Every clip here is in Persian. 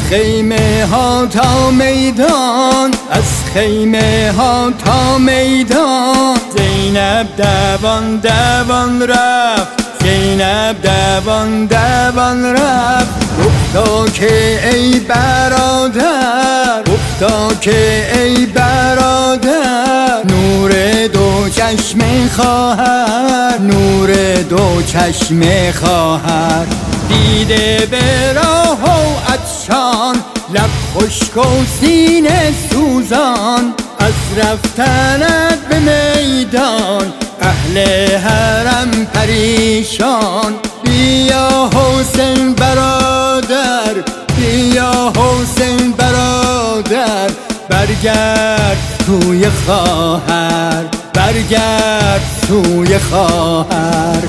خیمه ها تا میدان، از خیمه ها تا میدان، زینب دوان دوان رفت، زینب دوان دوان رفت. گفتا که ای برادر، گفتا که ای برادر، نور دو چشم خواهر، نور دو چشم خواهر. دیده به راه و عطشان، لب خشک و سینه سوزان، از رفتنت به میدان اهل حرم پریشان. بیا حسین برادر، بیا حسین برادر، برگرد توی خواهر، برگرد توی خواهر.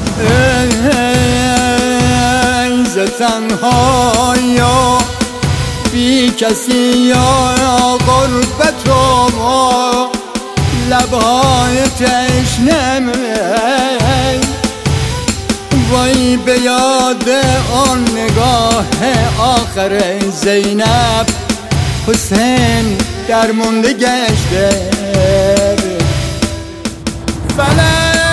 ای ز تنهایی بی کسی یا غربت و ما، لبهای تشنه وای به یاد آن نگاه آخر زینب. حسین درمونده گشته، فلک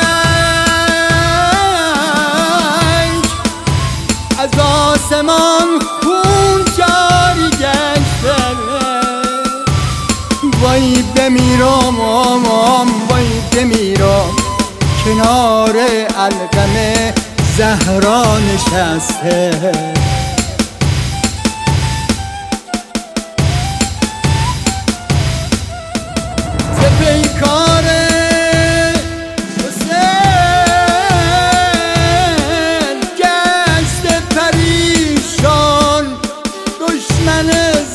از آسمان خون جاری گشته. وای بمیرم وای بمیرم، کنار علقمه زهرا نشسته. ز پیکار حسین گشته پریشان، دشمن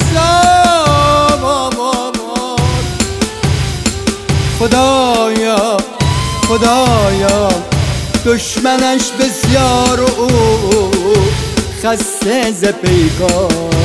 خدایا خدایا، دشمنش بسیار و خسته ز پیکار.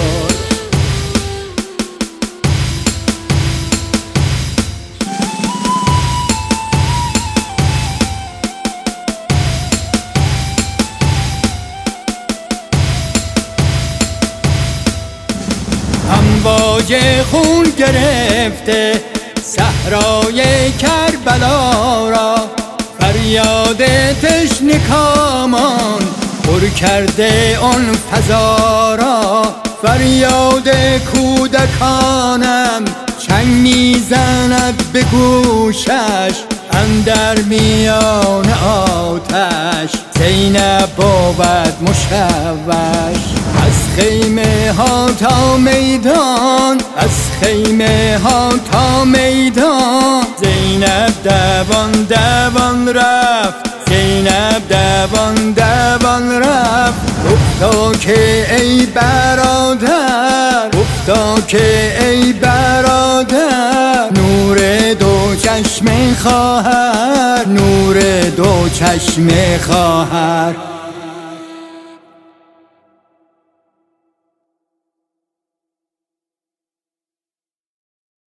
امواج خون گرفته صحرای کربلا را، فریاد تشنکامان پر کرده آن فضا را. فریاد کودکانم چنگ میزند به گوشش، اندر میان آتش زینب بود مشوش. از خیمه ها تا میدان، از خیمه ها تا میدان، زینب دوان دوان رفت، زینب دوان دوان رفت. گفتا که ای برادر، گفتا که ای برادر، نور دو چشم خواهر، نور دو چشم خواهر.